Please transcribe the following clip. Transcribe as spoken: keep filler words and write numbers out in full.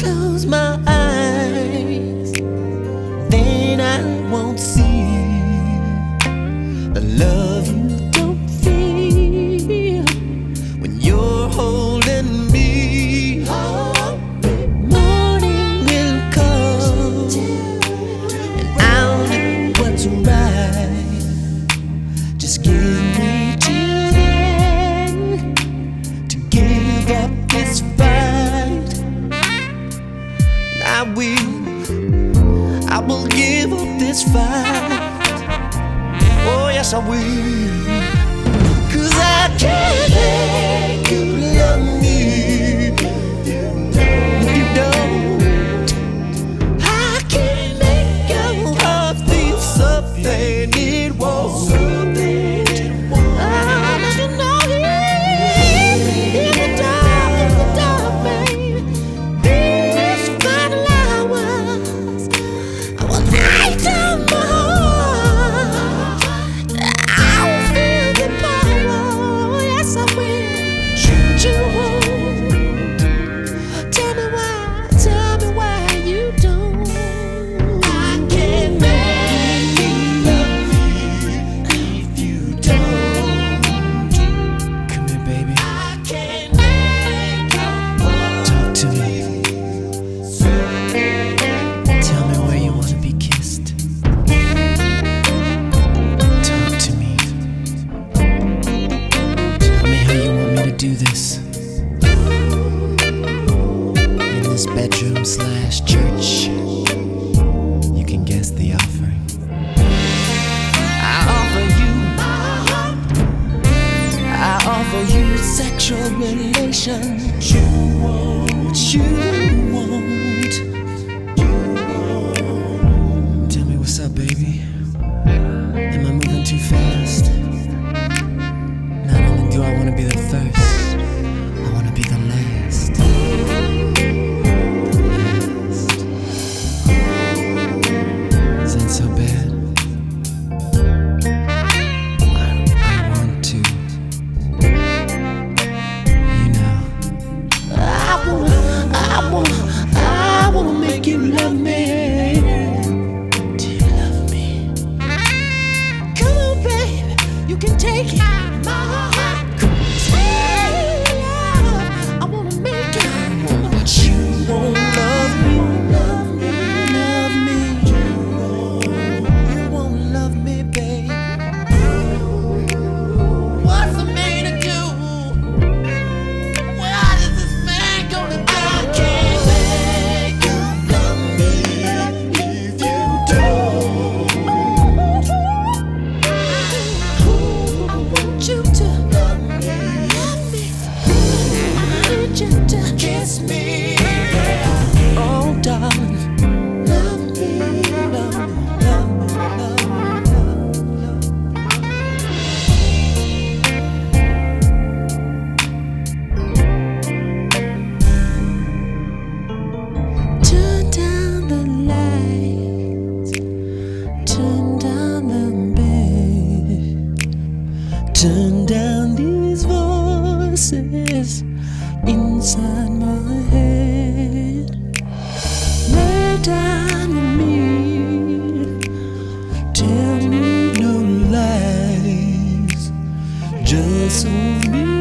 close my eyes, then I won't see the love you don't feel when you're holding me. Morning will come and I'll do what's right. Just give me till then to give up this fight. I will, I will give up this fight. Oh yes I will. 'Cause I can't make you love me if you don't. I can't make your heart feel something it won't. Do this in this bedroom slash church. You can guess the offering. I offer you, I offer you sexual relations. You want, you want. Tell me what's up, baby. Am I moving too fast? Not only do I want to be the first, I want to be the last. Is that so bad? I, I want to. You know. I wanna, I wanna, I wanna make you love me. Do you love me? Come on, baby, you can take it. Kiss me, oh darling, love me, love me, love me, love me, love me. Turn down the lights, turn down the bed, turn down these voices inside my head. Lay down with me, tell me no lies, just hold me.